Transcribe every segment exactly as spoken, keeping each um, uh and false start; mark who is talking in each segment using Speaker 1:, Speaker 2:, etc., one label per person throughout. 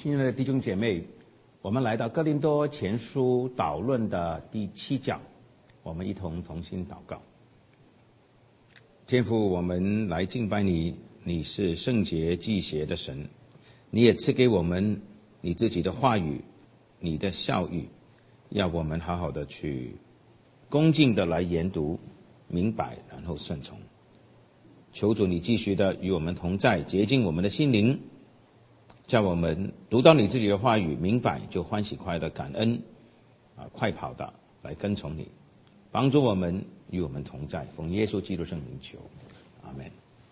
Speaker 1: 亲爱的弟兄姐妹，我们来到哥林多前书导论的第七讲，我们一同同心祷告。天父，我们来敬拜你，你是圣洁祭邪的神，你也赐给我们你自己的话语，你的教育，要我们好好的去恭敬的来研读明白，然后顺从。求主你继续的与我们同在，洁净我们的心灵，叫我们读到你自己的话语，明白就欢喜快乐感恩啊，快跑的来跟从你，帮助我们与我们同在，奉耶稣基督圣名求，阿们。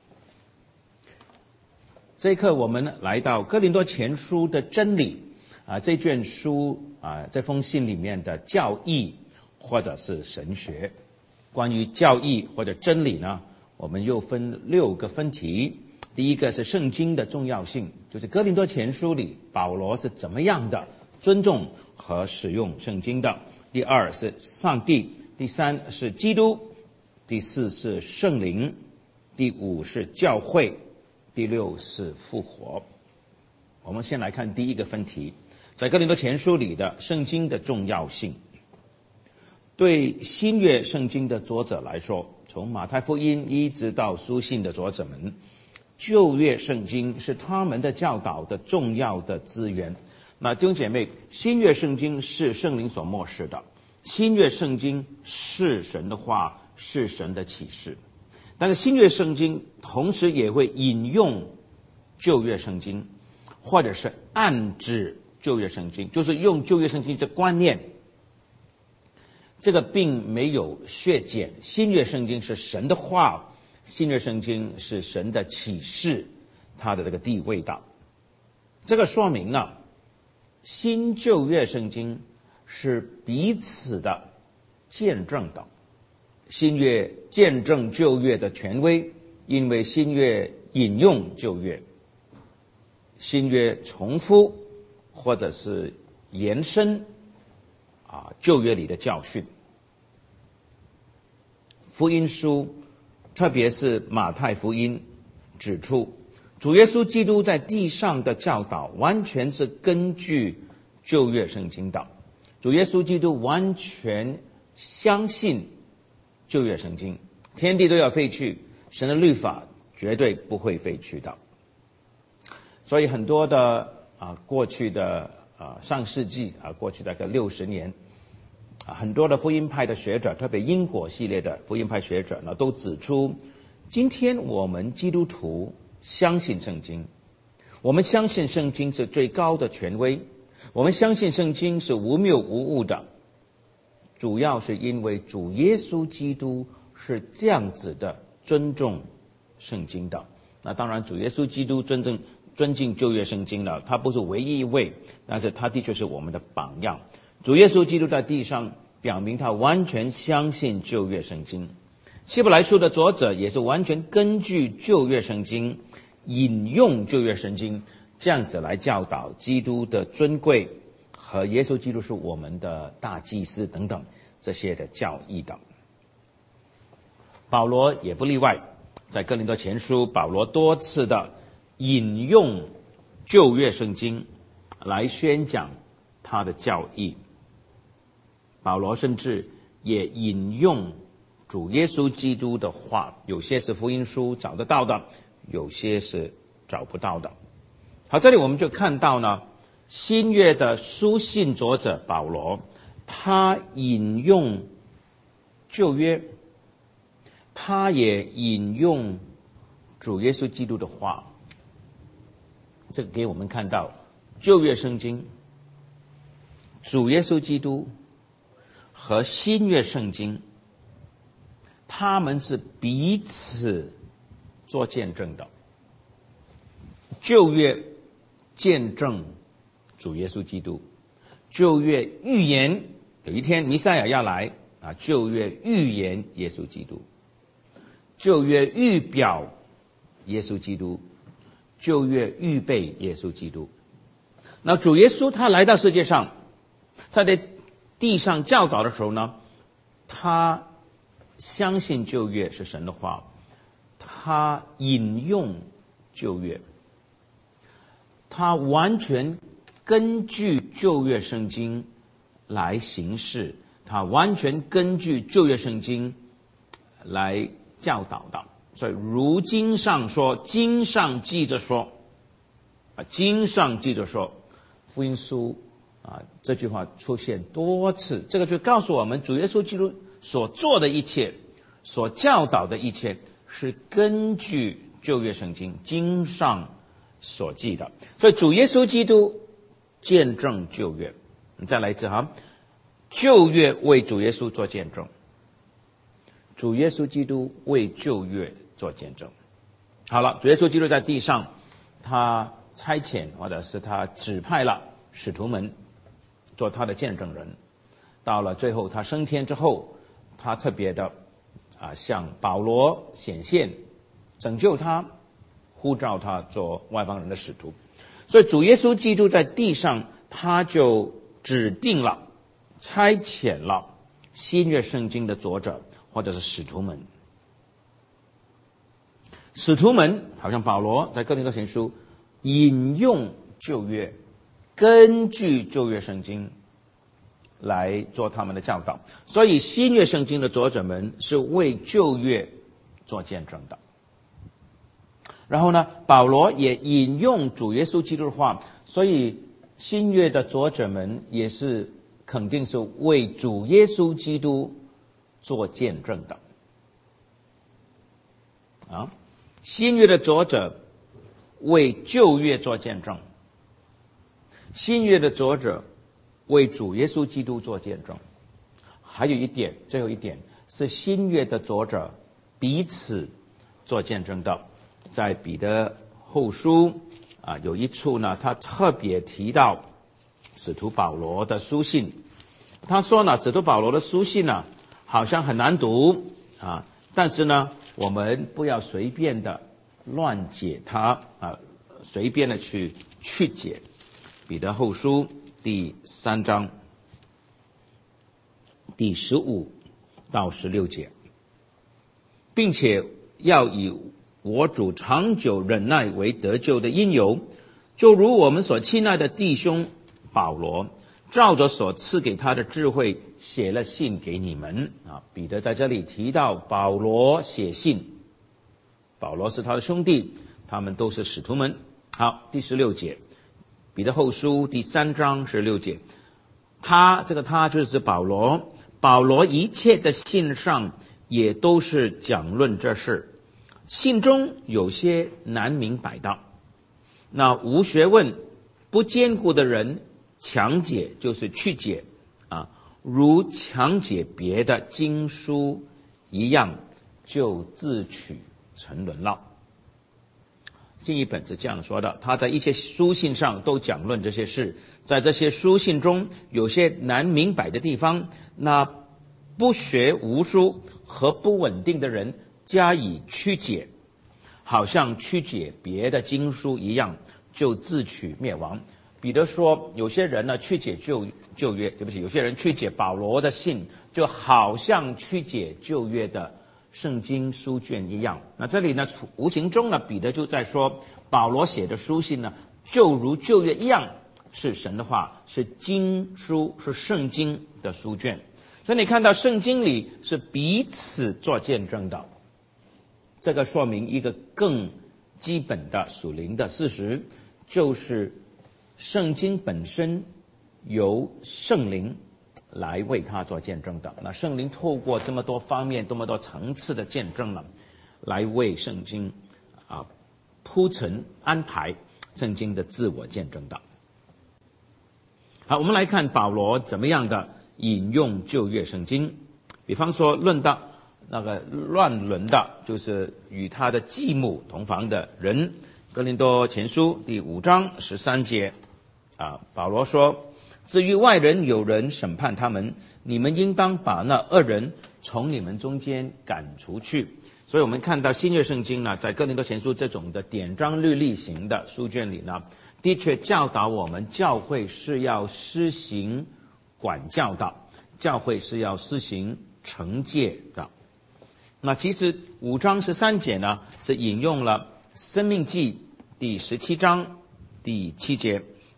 Speaker 1: 这一刻我们来到哥林多前书的真理啊，这卷书啊，这封信里面的教义或者是神学。关于教义或者真理呢，我们又分六个分题。第一个是圣经的重要性，就是哥林多前书里保罗是怎么样的尊重和使用圣经的。第二是上帝，第三是基督，第四是圣灵，第五是教会，第六是复活。我们先来看第一个分题，在哥林多前书里的圣经的重要性。对新约圣经的作者来说，从马太福音一直到书信的作者们，旧约圣经是他们的教导的重要的资源。那弟兄姐妹，新约圣经是圣灵所默示的，新约圣经是神的话，是神的启示。但是新约圣经同时也会引用旧约圣经，或者是暗指旧约圣经，就是用旧约圣经这观念。这个并没有削减新约圣经是神的话，新约圣经是神的启示，它的这个地位的。这个说明呢，新旧约圣经是彼此的见证的。新约见证旧约的权威，因为新约引用旧约，新约重复或者是延伸啊旧约里的教训。福音书特别是马太福音指出，主耶稣基督在地上的教导完全是根据旧约圣经的。主耶稣基督完全相信旧约圣经，天地都要废去，神的律法绝对不会废去的。所以很多的啊过去的啊上世纪啊过去大概六十年啊，很多的福音派的学者，特别英国系列的福音派学者呢，都指出，今天我们基督徒相信圣经，我们相信圣经是最高的权威，我们相信圣经是无谬无误的，主要是因为主耶稣基督是这样子的尊重圣经的。那当然，主耶稣基督尊重尊敬旧约圣经了，他不是唯一一位，但是他的确是我们的榜样。主耶稣基督在地上表明他完全相信旧约圣经，希伯来书的作者也是完全根据旧约圣经引用旧约圣经，这样子来教导基督的尊贵和耶稣基督是我们的大祭司等等这些的教义的。保罗也不例外，在哥林多前书，保罗多次的引用旧约圣经来宣讲他的教义。保罗甚至也引用主耶稣基督的话，有些是福音书找得到的，有些是找不到的。好，这里我们就看到呢，新约的书信作者保罗，他引用旧约，他也引用主耶稣基督的话。这个给我们看到旧约圣经、主耶稣基督和新约圣经，他们是彼此做见证的。旧约见证主耶稣基督，旧约预言有一天弥赛亚要来啊，旧约预言耶稣基督，旧约预表耶稣基督，旧约预备耶稣基督。那主耶稣他来到世界上，他在地上教导的时候呢，他相信旧约是神的话，他引用旧约，他完全根据旧约圣经来行事，他完全根据旧约圣经来教导的。所以如经上说，经上记着说，啊，经上记着说，福音书啊这句话出现多次，这个就告诉我们，主耶稣基督所做的一切，所教导的一切，是根据旧约圣经经上所记的。所以主耶稣基督见证旧约。再来一次哈，旧约为主耶稣做见证，主耶稣基督为旧约做见证。好了，主耶稣基督在地上，他差遣或者是他指派了使徒们做他的见证人。到了最后他升天之后，他特别的啊向保罗显现，拯救他，呼召他做外邦人的使徒。所以主耶稣基督在地上，他就指定了、差遣了新约圣经的作者或者是使徒们。使徒们好像保罗在哥林多前书引用旧约，根据旧约圣经来做他们的教导。所以新约圣经的作者们是为旧约做见证的。然后呢，保罗也引用主耶稣基督的话，所以新约的作者们也是肯定是为主耶稣基督做见证的。啊，新约的作者为旧约做见证，新约的作者为主耶稣基督做见证。还有一点，最后一点是新约的作者彼此做见证的。在彼得后书啊，有一处呢，他特别提到使徒保罗的书信。他说呢，使徒保罗的书信呢，好像很难读啊，但是呢，我们不要随便的乱解它啊，随便的去去解。彼得后书第三章第十五到十六节，并且要以我主长久忍耐为得救的因由，就如我们所亲爱的弟兄保罗照着所赐给他的智慧写了信给你们啊。彼得在这里提到保罗写信，保罗是他的兄弟，他们都是使徒们。好，第十六节，彼得后书第三章十六节，他这个他就是保罗，保罗一切的信上也都是讲论这事，信中有些难明白的，那无学问不坚固的人强解，就是去解啊，如强解别的经书一样，就自取沉沦了。新译本是这样说的，他在一些书信上都讲论这些事，在这些书信中有些难明白的地方，那不学无书和不稳定的人加以曲解，好像曲解别的经书一样，就自取灭亡。彼得说，有些人呢曲解旧旧约，对不起，有些人曲解保罗的信，就好像曲解旧约的圣经书卷一样。那这里呢，无形中呢，彼得就在说，保罗写的书信呢，就如旧约一样，是神的话，是经书，是圣经的书卷。所以你看到圣经里是彼此做见证的，这个说明一个更基本的属灵的事实，就是圣经本身由圣灵来为他做见证的。那圣灵透过这么多方面、这么多层次的见证了，来为圣经啊铺陈安排圣经的自我见证的。好，我们来看保罗怎么样的引用旧约圣经。比方说论到那个乱伦的，就是与他的继母同房的人，哥林多前书第五章十三节啊，保罗说，至于外人有人审判他们，你们应当把那恶人从你们中间赶出去。所以我们看到新约圣经呢，在哥林多前书这种的典章律例型的书卷里呢，的确教导我们教会是要施行管教的，教会是要施行惩戒的。那其实五章十三节呢，是引用了申命记第十七章第七节，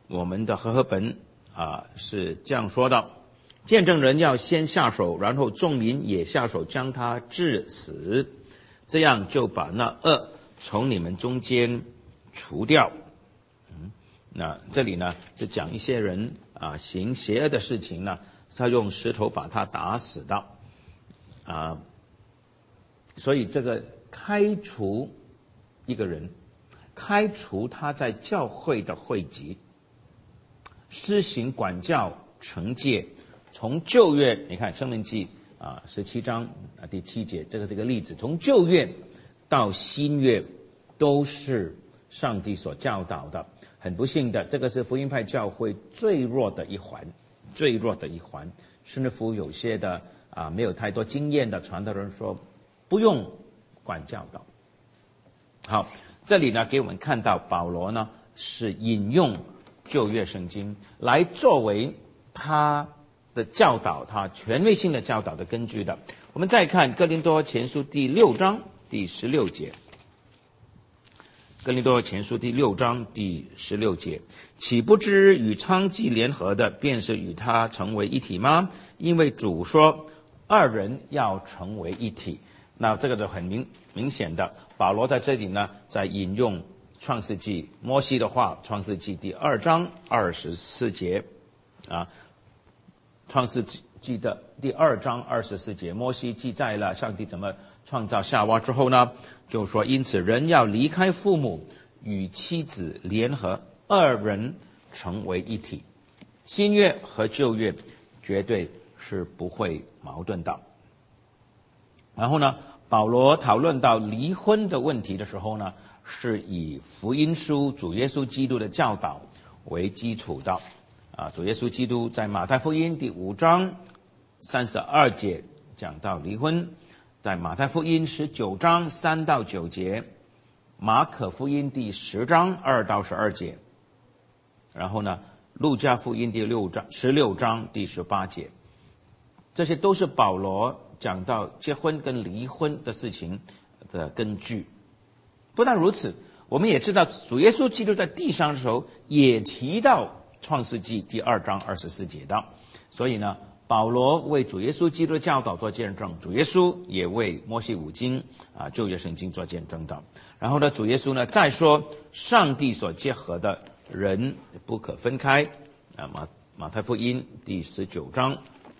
Speaker 1: 我们的和合本啊是这样说的：见证人要先下手，然后众民也下手将他治死，这样就把那恶从你们中间除掉。嗯，那这里呢是讲一些人啊行邪恶的事情呢，他用石头把他打死的啊，所以这个开除一个人，开除他在教会的会籍，施行管教惩戒，从旧约你看申命记啊十七章啊第七节，这个是个例子，从旧约到新约都是上帝所教导的。很不幸的，这个是福音派教会最弱的一环，最弱的一环。甚至乎有些的啊没有太多经验的传道人说不用管教导。好，这里呢给我们看到保罗呢是引用旧约圣经来作为他的教导，他权威性的教导的根据的。我们再看哥林多前书第六章第十六节，哥林多前书第六章第十六节，岂不知与娼妓联合的，便是与他成为一体吗？因为主说，二人要成为一体。那这个就很明明显的，保罗在这里呢，在引用创世纪摩西的话，创世纪第二章二十四节，啊，创世纪的第二章二十四节，摩西记载了上帝怎么创造夏娃之后呢，就说因此人要离开父母，与妻子联合，二人成为一体。新约和旧约绝对是不会矛盾的。然后呢，保罗讨论到离婚的问题的时候呢，是以福音书主耶稣基督的教导为基础的。啊，主耶稣基督在马太福音第五章三十二节讲到离婚，在马太福音十九章三到九节，马可福音第十章二到十二节，然后呢，路加福音第六章十六章第十八节，这些都是保罗讲到结婚跟离婚的事情的根据。不但如此，我们也知道主耶稣基督在地上的时候也提到创世纪第二章二十四节的，所以呢，保罗为主耶稣基督的教导做见证，主耶稣也为摩西五经啊旧约圣经做见证的。然后呢，主耶稣呢再说上帝所结合的人不可分开啊，马马太福音第十九章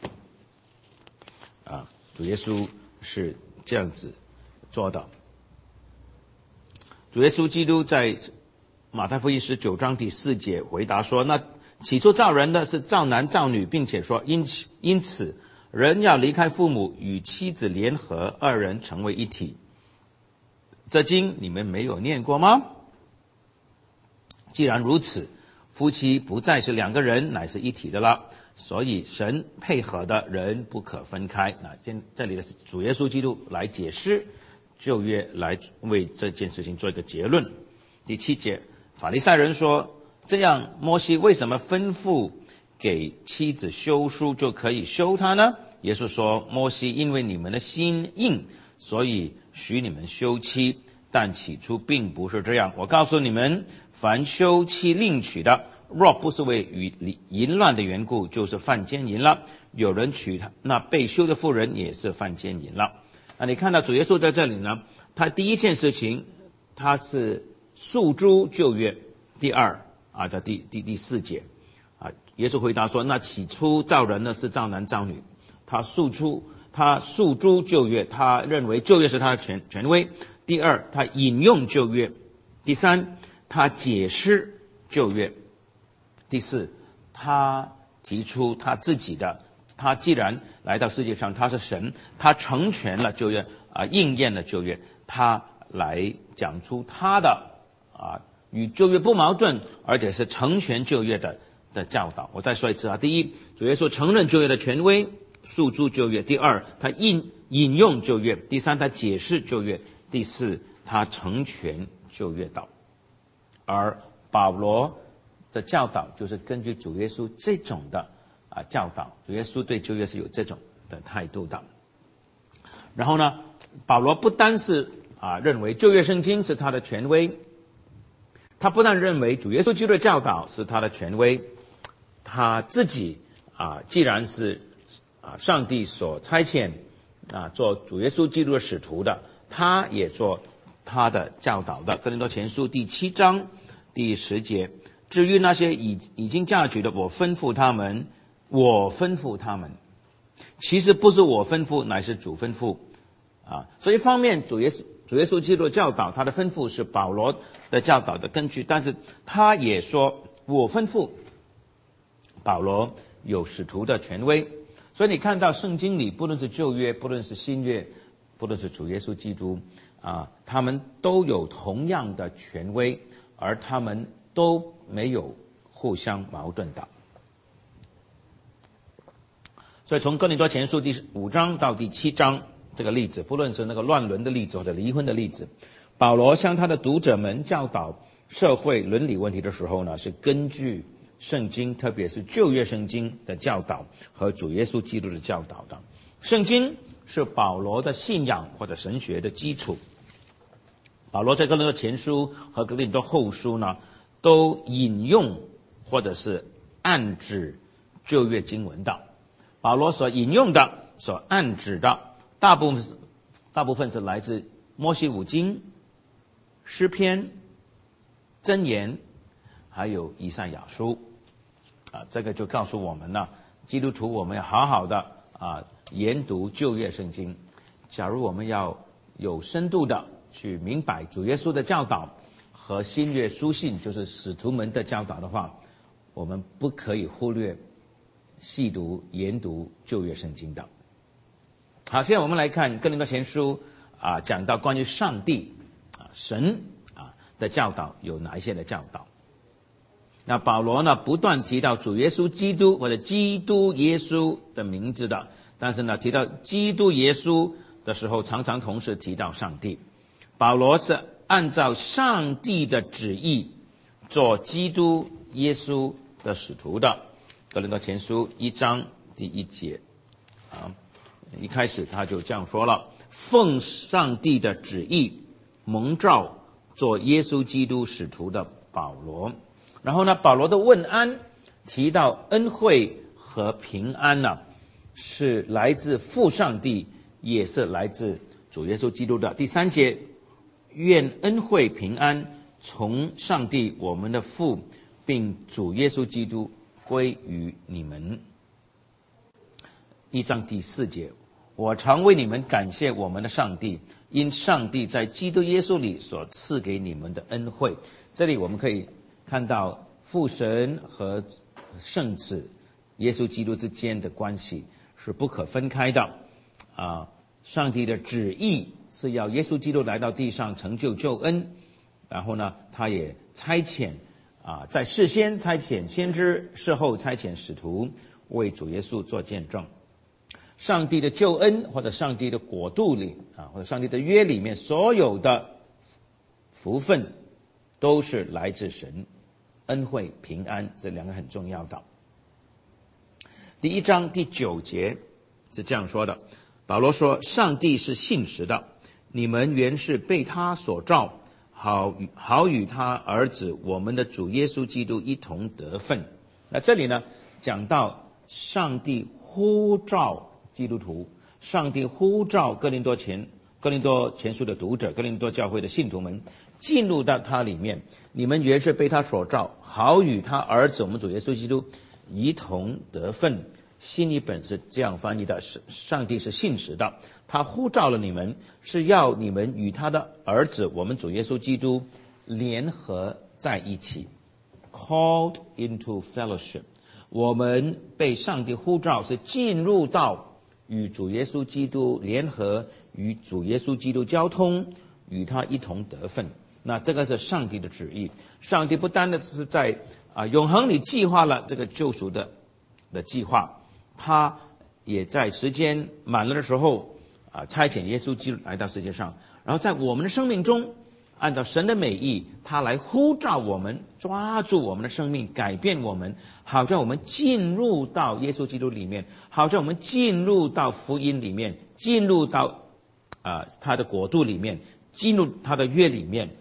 Speaker 1: 啊，主耶稣是这样子做的。主耶稣基督在马太福音十九章第四节回答说，那起初造人的是造男造女，并且说因此因此人要离开父母，与妻子联合，二人成为一体。这经你们没有念过吗？既然如此，夫妻不再是两个人，乃是一体的了。所以神配合的人不可分开。那这里的是主耶稣基督来解释旧约，来为这件事情做一个结论。第七节，法利赛人说，这样摩西为什么吩咐给妻子休书就可以休她呢？耶稣说，摩西因为你们的心硬，所以许你们休妻，但起初并不是这样。我告诉你们，凡休妻另娶的，若不是为与淫乱的缘故，就是犯奸淫了。有人娶她，那被休的妇人也是犯奸淫了。那你看到主耶稣在这里呢，他第一件事情，他是诉诸旧约。第二啊，在第第第四节啊，耶稣回答说，那起初造人呢是造男造女，他诉出他诉诸旧约，他认为旧约是他的权权威。第二，他引用旧约。第三，他解释旧约。第四，他提出他自己的，他既然来到世界上，他是神，他成全了旧约啊，应验了旧约，他来讲出他的啊与旧约不矛盾，而且是成全旧约的的教导。我再说一次啊，第一，主耶稣承认旧约的权威，诉诸旧约；第二，他引引用旧约；第三，他解释旧约；第四，他成全旧约道。而保罗的教导就是根据主耶稣这种的啊教导，主耶稣对旧约是有这种的态度的。然后呢，保罗不单是啊认为旧约圣经是他的权威， 他不但认为主耶稣基督的教导是他的权威，他自己啊，既然是啊上帝所差遣啊做主耶稣基督的使徒的，他也做他的教导的。哥林多前书第七章第十节，至于那些已已经嫁娶的，我吩咐他们，我吩咐他们。其实不是我吩咐，乃是主吩咐啊。所以一方面主耶稣主耶稣基督的教导，他的吩咐是保罗的教导的根据，但是他也说我吩咐。保罗有使徒的权威，所以你看到圣经里，不论是旧约，不论是新约，不论是主耶稣基督啊，他们都有同样的权威，而他们都没有互相矛盾的。所以从哥林多前书第五章到第七章这个例子，不论是那个乱伦的例子或者离婚的例子，保罗向他的读者们教导社会伦理问题的时候呢，是根据圣经，特别是旧约圣经的教导和主耶稣基督的教导的。圣经是保罗的信仰或者神学的基础。保罗在哥林多前书和哥林多后书呢，都引用或者是暗指旧约经文的。保罗所引用的、所暗指的，大部分是大部分是来自摩西五经、诗篇、箴言，还有以赛亚书。啊，这个就告诉我们呢，基督徒我们要好好的啊研读旧约圣经。假如我们要有深度的去明白主耶稣的教导和新约书信，就是使徒们的教导的话，我们不可以忽略细读研读旧约圣经的。好，现在我们来看哥林多前书啊，讲到关于上帝啊神啊的教导有哪一些的教导。那保罗呢，不断提到主耶稣基督或者基督耶稣的名字的，但是呢，提到基督耶稣的时候，常常同时提到上帝。保罗是按照上帝的旨意做基督耶稣的使徒的。哥林多前书一章第一节啊，一开始他就这样说了：奉上帝的旨意蒙召做耶稣基督使徒的保罗。然后呢，保罗的问安提到恩惠和平安呢，是来自父上帝，也是来自主耶稣基督的。第三节，愿恩惠平安从上帝我们的父并主耶稣基督归于你们。一章第四节，我常为你们感谢我们的上帝，因上帝在基督耶稣里所赐给你们的恩惠。这里我们可以看到父神和圣子耶稣基督之间的关系是不可分开的啊！上帝的旨意是要耶稣基督来到地上成就救恩，然后呢，他也差遣啊，在事先差遣先知，事后差遣使徒，为主耶稣做见证。上帝的救恩或者上帝的国度里啊，或者上帝的约里面，所有的福分都是来自神。恩惠平安这两个很重要的。第一章第九节是这样说的，保罗说，上帝是信实的，你们原是被他所召，好好与他儿子我们的主耶稣基督一同得分。那这里呢，讲到上帝呼召基督徒，上帝呼召哥林多前哥林多前书的读者，哥林多教会的信徒们进入到他里面，你们原是被他所召，好与他儿子我们主耶稣基督一同得分。新译本是这样翻译的，是上帝是信实的，他呼召了你们，是要你们与他的儿子我们主耶稣基督联合在一起， called into fellowship。 我们被上帝呼召是进入到与主耶稣基督联合，与主耶稣基督交通，与他一同得分。那这个是上帝的旨意。上帝不单的是在啊永恒里计划了这个救赎的的计划，他也在时间满了的时候啊差遣耶稣基督来到世界上，然后在我们的生命中，按照神的美意，他来呼召我们，抓住我们的生命，改变我们，好叫我们进入到耶稣基督里面，好叫我们进入到福音里面，进入到啊他的国度里面，进入他的约里面，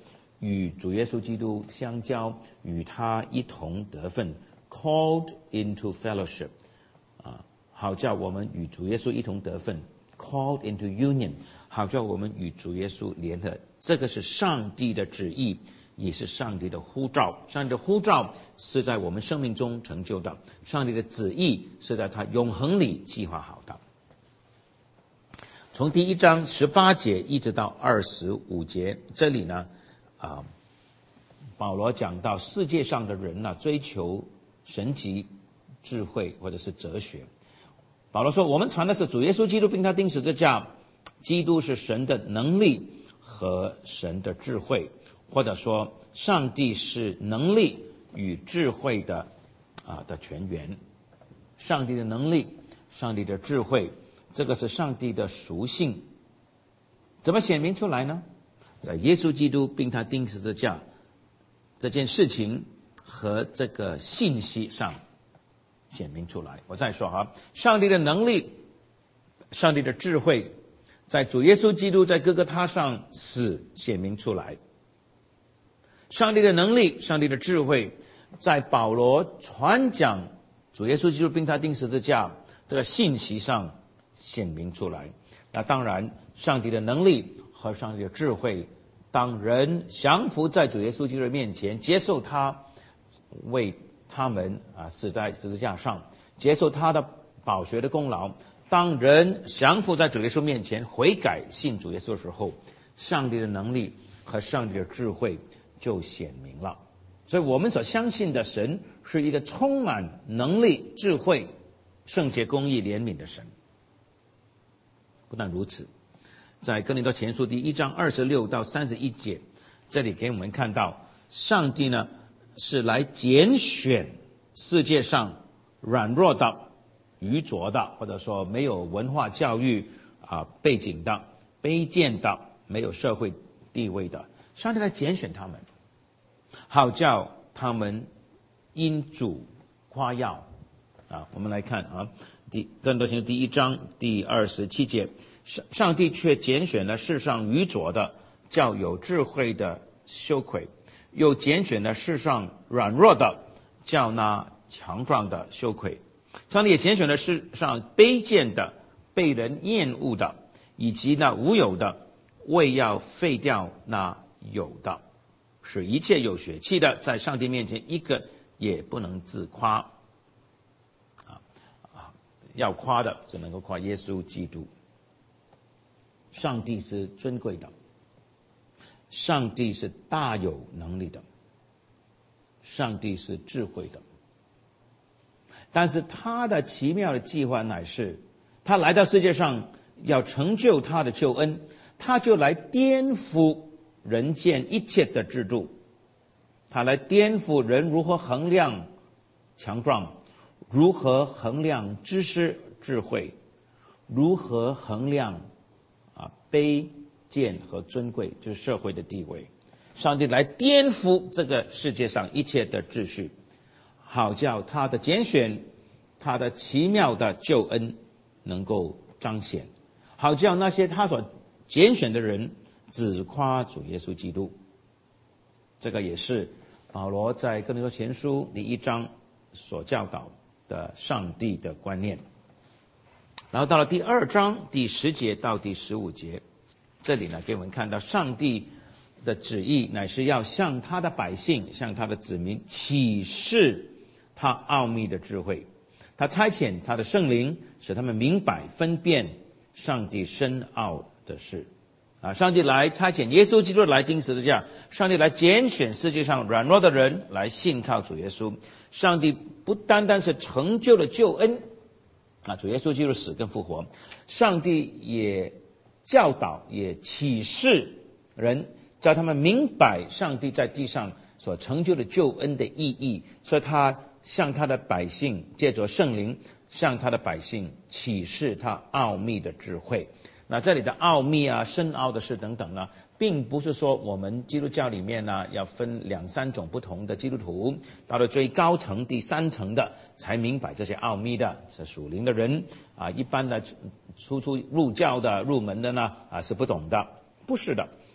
Speaker 1: 与主耶稣基督相交，与他一同得分 ，called into fellowship， 啊，好叫我们与主耶稣一同得分 ，called into union， 好叫我们与主耶稣联合。这个是上帝的旨意，也是上帝的呼召。上帝的呼召是在我们生命中成就的，上帝的旨意是在他永恒里计划好的。从第一章十八节一直到二十五节，这里呢，啊，保罗讲到世界上的人呢、啊、追求神级智慧或者是哲学。保罗说，我们传的是主耶稣基督并他钉十字架，基督是神的能力和神的智慧，或者说上帝是能力与智慧的啊的泉源。上帝的能力，上帝的智慧，这个是上帝的属性。怎么显明出来呢？在耶稣基督并他钉十字架这件事情和这个信息上显明出来。我再说哈，上帝的能力，上帝的智慧，在主耶稣基督在哥哥他上死显明出来。上帝的能力，上帝的智慧，在保罗传讲主耶稣基督并他钉十字架这个信息上显明出来。那当然，上帝的能力和上帝的智慧，当人降服在主耶稣基督的面前，接受他为他们啊死在十字架上，接受他的宝血的功劳。当人降服在主耶稣面前，悔改信主耶稣的时候，上帝的能力和上帝的智慧就显明了。所以我们所相信的神是一个充满能力、智慧、圣洁、公义、怜悯的神。不但如此，在哥林多前书第一章二十六到三十一节，这里给我们看到，上帝呢是来拣选世界上软弱的、愚拙的，或者说没有文化教育啊背景的、卑贱的、没有社会地位的，上帝来拣选他们，好叫他们因主夸耀啊。我们来看啊，第哥林多前书第一章第二十七节，上上帝却拣选了世上愚拙的，叫有智慧的羞愧；又拣选了世上软弱的，叫那强壮的羞愧。上帝也拣选了世上卑贱的、被人厌恶的，以及那无有的，为要废掉那有的，使一切有血气的在上帝面前一个也不能自夸。啊啊，要夸的只能够夸耶稣基督。上帝是尊贵的，上帝是大有能力的，上帝是智慧的。但是他的奇妙的计划乃是，他来到世界上要成就他的救恩，他就来颠覆人间一切的制度，他来颠覆人如何衡量强壮，如何衡量知识智慧，如何衡量啊卑贱和尊贵，就是社会的地位。上帝来颠覆这个世界上一切的秩序，好叫他的拣选，他的奇妙的救恩能够彰显，好叫那些他所拣选的人只夸主耶稣基督。这个也是保罗在哥林多前书第一章所教导的上帝的观念。然后到了第二章第十节到第十五节，这里呢给我们看到上帝的旨意乃是要向他的百姓，向他的子民启示他奥秘的智慧。他差遣他的圣灵，使他们明白分辨上帝深奥的事。啊，上帝来差遣耶稣基督来钉十字架，上帝来拣选世界上软弱的人来信靠主耶稣。上帝不单单是成就了救恩，啊，主耶稣基督死跟复活，上帝也教导也启示人，叫他们明白上帝在地上所成就的救恩的意义。所以他向他的百姓借着圣灵向他的百姓启示他奥秘的智慧。那这里的奥秘啊、深奥的事等等呢，并不是说我们基督教里面呢要分两三种不同的基督徒，到了最高层第三层的才明白这些奥秘的是属灵的人啊，一般的初初入教的入门的呢啊是不懂的，不是的。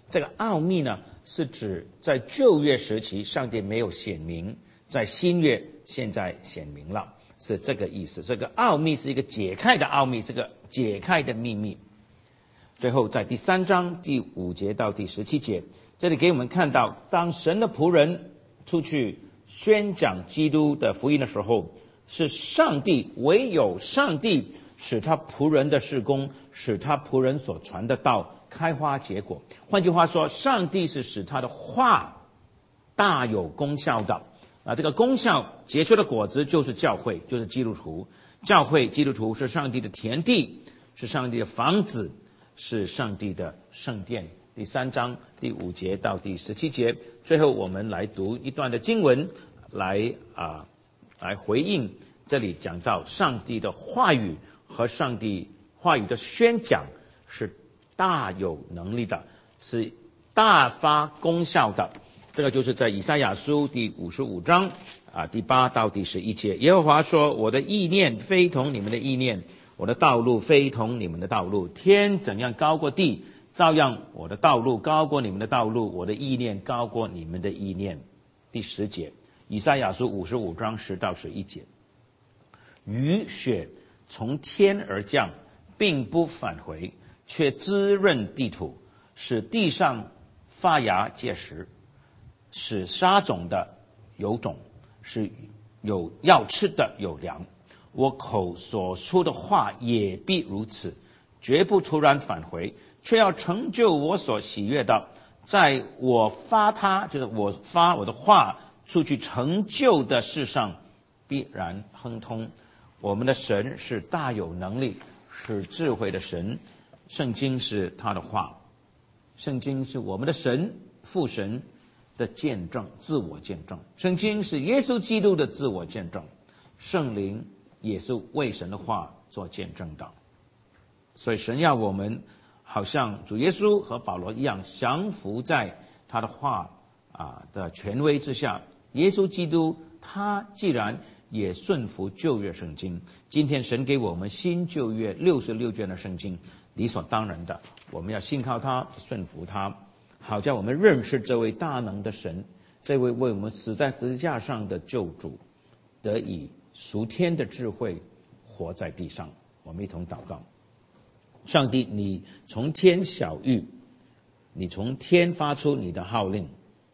Speaker 1: 这个奥秘呢，是指在旧约时期上帝没有显明，在新约现在显明了，是这个意思。这个奥秘是一个解开的奥秘，是个解开的秘密。最后在第三章第五节到第十七节，这里给我们看到，当神的仆人出去宣讲基督的福音的时候，是上帝，唯有上帝使他仆人的事工，使他仆人所传的道开花结果。换句话说，上帝是使他的话大有功效的啊，这个功效结出的果子就是教会，就是基督徒。教会基督徒是上帝的田地，是上帝的房子，是上帝的圣殿。第三章第五节到第十七节，最后我们来读一段的经文，来啊来回应这里讲到上帝的话语和上帝话语的宣讲是大有能力的，是大发功效的。这个就是在以赛亚书第五十五章啊第八到第十一节，耶和华说：我的意念非同你们的意念，我的道路非同你们的道路。天怎样高过地，照样我的道路高过你们的道路，我的意念高过你们的意念。第十节，以赛亚书五十五章十到十一节，雨雪从天而降，并不返回，却滋润地土，使地上发芽结实，使撒种的有种，使有要吃的有粮。我口所出的话也必如此，绝不突然返回，却要成就我所喜悦的，在我发他，就是我发我的话出去成就的事上必然亨通。我们的神是大有能力，是智慧的神。圣经是他的话，圣经是我们的神父神的见证，自我见证。圣经是耶稣基督的自我见证，圣灵也是为神的话做见证的。所以神要我们好像主耶稣和保罗一样，降服在他的话啊的权威之下。耶稣基督他既然也顺服旧约圣经，今天神给我们新旧约六十六卷的圣经，理所当然的我们要信靠他，顺服他，好叫我们认识这位大能的神，这位为我们死在十字架上的救主，得以属天的智慧活在地上。我们一同祷告。上帝，你从天晓谕，你从天发出你的号令，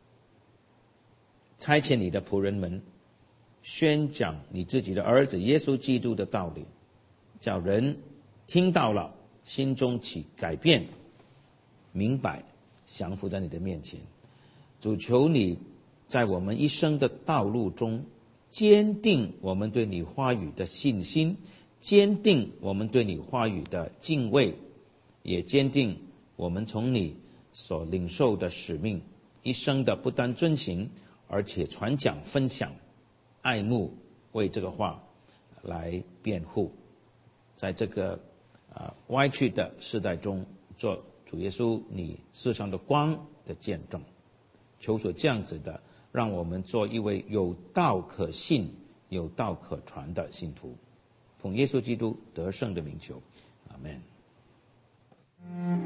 Speaker 1: 差遣你的仆人们宣讲你自己的儿子耶稣基督的道理，叫人听到了心中起改变，明白，降服在你的面前。主，求你在我们一生的道路中坚定我们对你话语的信心，坚定我们对你话语的敬畏，也坚定我们从你所领受的使命，一生的不单遵行，而且传讲分享，爱慕，为这个话来辩护。在这个呃歪曲的世代中，做主耶稣你世上的光的见证。求主这样子的，让我们做一位有道可信、有道可传的信徒。奉耶稣基督得胜的名求，阿们。